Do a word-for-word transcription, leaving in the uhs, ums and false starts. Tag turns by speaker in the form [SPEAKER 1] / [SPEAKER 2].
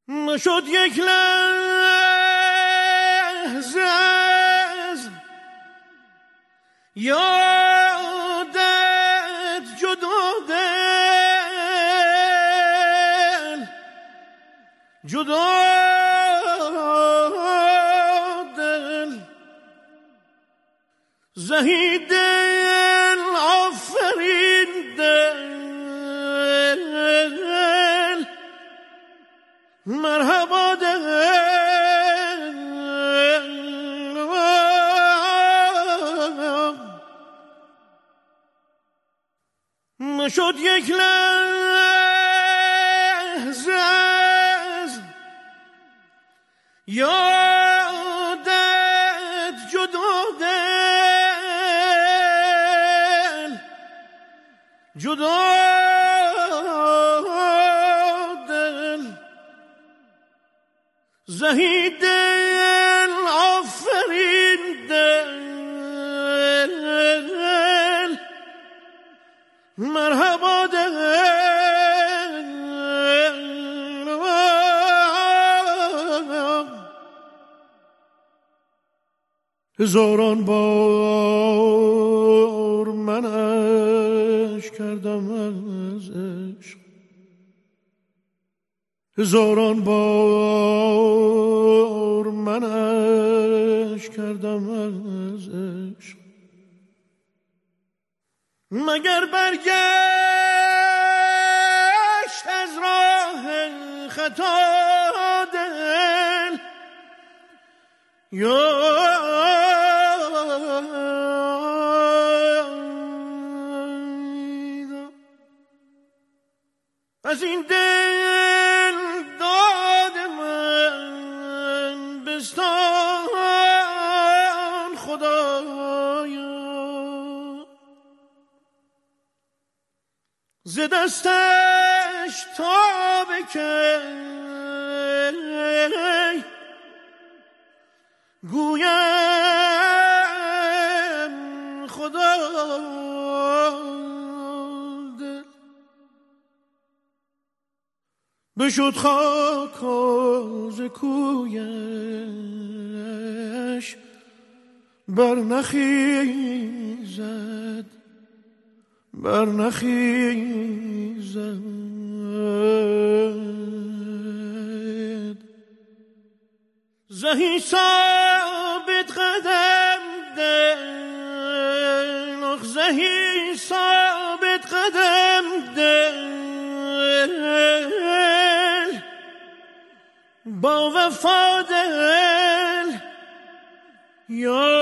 [SPEAKER 1] نشد یک لحظه از یادت جدا دل جدا دل زهی دل آفرین دل مرحبا دل نشد یک لحظه از یادت جدا دل جدا زهی دل آفرین دل مرحبا دل هزاران بار منش کردم از عشق هزاران بار منش کردم از عشق مگر برگشت از راه خطا دل یا از این دل داد من بستان خدایا ز دستش تا بکی گویم خدا دل بشد خاک ز کویش بر نخیزد بر نخیزد زهی ثابت قدم دل اخ زهی ثابت قدم دل با وفا دل یا